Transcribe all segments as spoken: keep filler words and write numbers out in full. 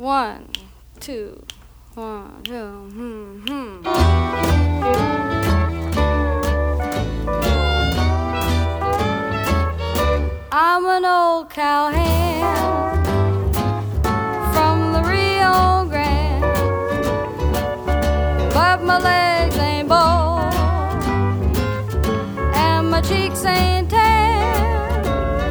One, two, one, two, hmm, hmm. I'm an old cowhand from the Rio Grande, but my legs ain't bald and my cheeks ain't tan.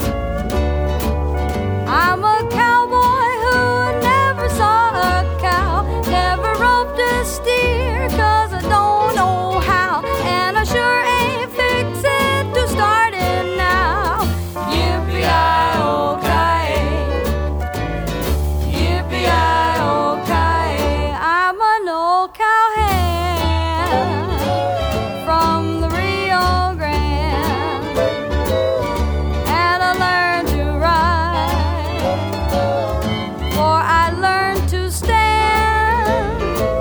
I'm a cowboy who never saw a cow, never roped a steer, 'cause I don't know how, and I sure ain't fixin' to start it now. Yippee-i-oh-ki-yay, yippee-i-oh-ki-yay. I'm an old cowhand from the Rio Grande, and I learned to ride, for I learned to stand.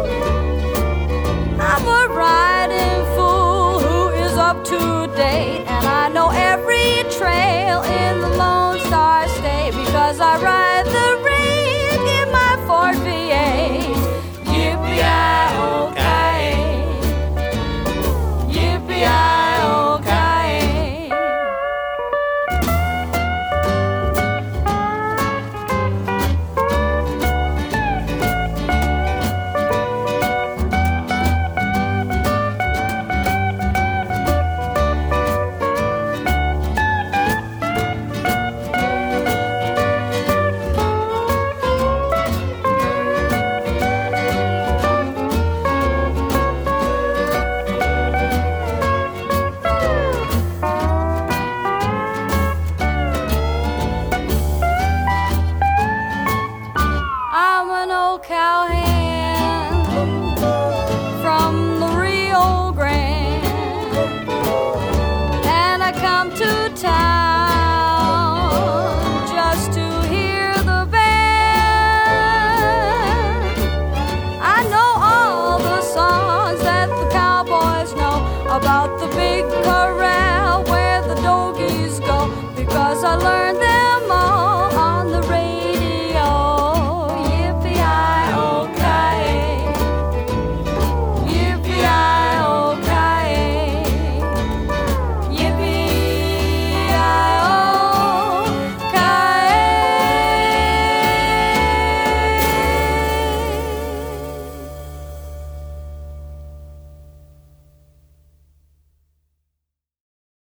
I'm a riding fool who is up to date, and I know every trail in the Lone Star State, because I ride the rig in my Ford V eight. Yippee-i-oh-ki-yay, yippee-i-oh-ki-yay. I'm an old cowhand